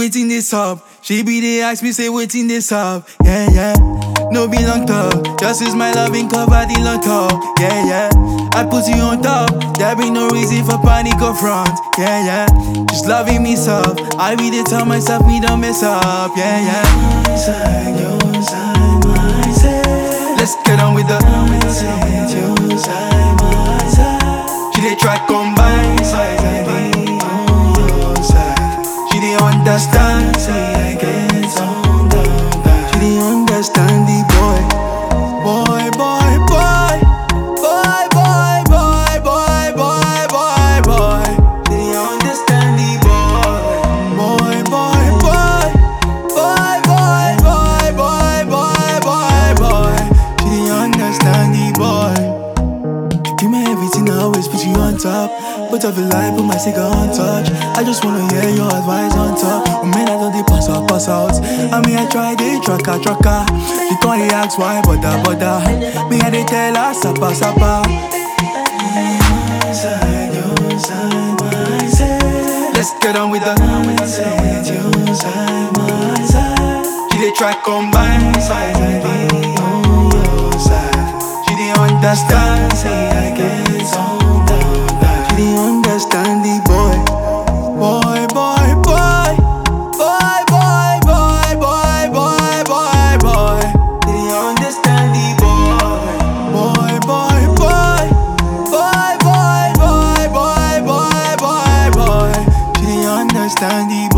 waiting this up. She be the ask me, say waiting this up. Yeah, yeah. No be long talk, just use my loving cover the long talk. Yeah, yeah. I put you on top, there be no reason for panic or front. Yeah, yeah. Just loving me soft, I be the tell myself me don't mess up. Yeah, yeah. My side, your side, my side. Let's get on with the My side, your side, my side. She dey try combine side, I be on your side. she dey understand. Say I get on the back. She dey understand the boy, boy, boy, boy, boy, boy, boy, boy, boy, boy, boy. She dey understand the boy, boy, boy, boy, boy, boy, boy, boy, boy, boy, boy. She dey understand the boy. Give me everything, I always put you on top. Put off your life, put my cigar on touch. I just wanna hear your advice on top. But man, I don't dey pass out, pass out. I mean, I try, they tracker. She can't dey ask why, bother. Me, I dey tell her, sapa. My side, your side, my side. Let's get on with the My side, your side, my side. She dey try combine Side, I be on your side. She dey understand. Say I get on the back. She dey understand the boy, boy, boy, boy, boy, boy, boy, boy, boy, boy, boy. She dey understand the boy, boy, boy, boy, boy, boy, boy, boy, boy, boy, boy. She dey understand the